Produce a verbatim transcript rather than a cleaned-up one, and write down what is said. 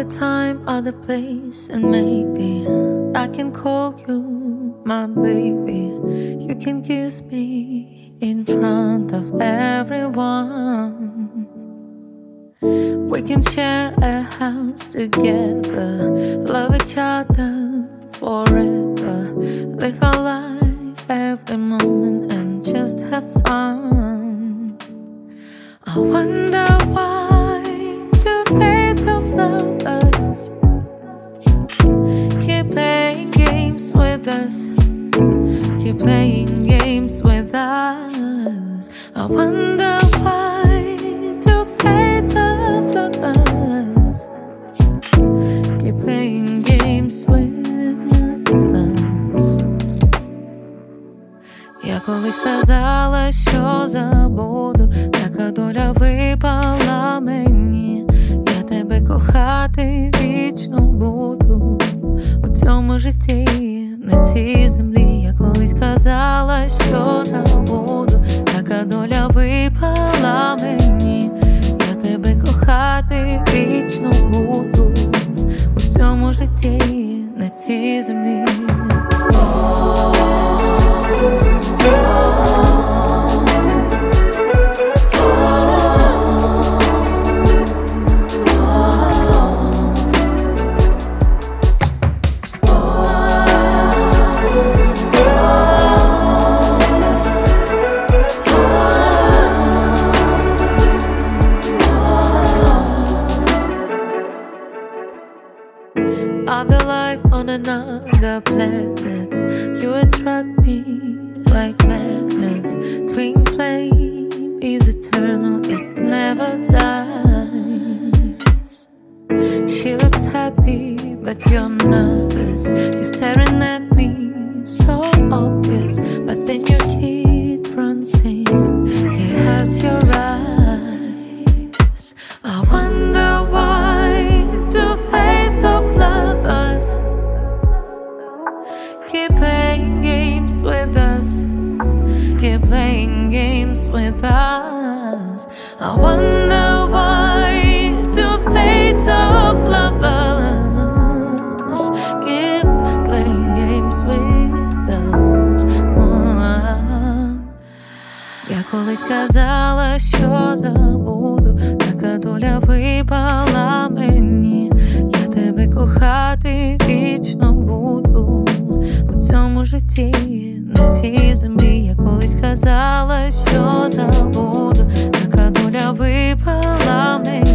time, other place, and maybe I can call you my baby. You can kiss me in front of everyone. We can share a house together, love each other forever, live our life every moment and just have fun. I wonder why the fates of lovers keep playing games with us, keep playing games with us. I wonder why the fates of lovers keep playing games with us. Я колись казала, що забуду, така доля випала мені. Я тебе кохати вічно буду у цьому житті, на цій землі. Я колись казала, що забуду, така доля випала мені. Я тебе кохати вічно буду у цьому житті, на цій землі. Other life on another planet, you attract me like magnet. Twin flame is eternal, it never dies. She looks happy, but you're nervous. You're staring at me, so obvious. But then your kid runs in, he has your eyes. I wonder why the fates of lovers keep playing games with us, keep playing games with us. I wonder why the fates of lovers keep playing games with us. Я колись казала, що забуду, така доля випала мені. Я тебе кохати вічно буду у цьому житті, на цій землі. Я колись казала, що забуду, така доля випала мені.